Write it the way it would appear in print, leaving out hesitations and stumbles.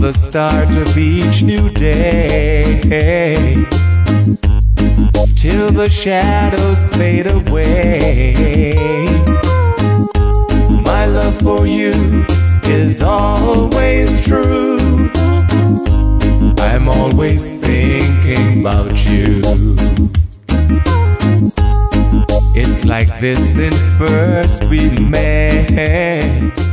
the start of each new day, till the shadows fade away. My love for you is always true. I'm always thinking about you. It's like this since first we met.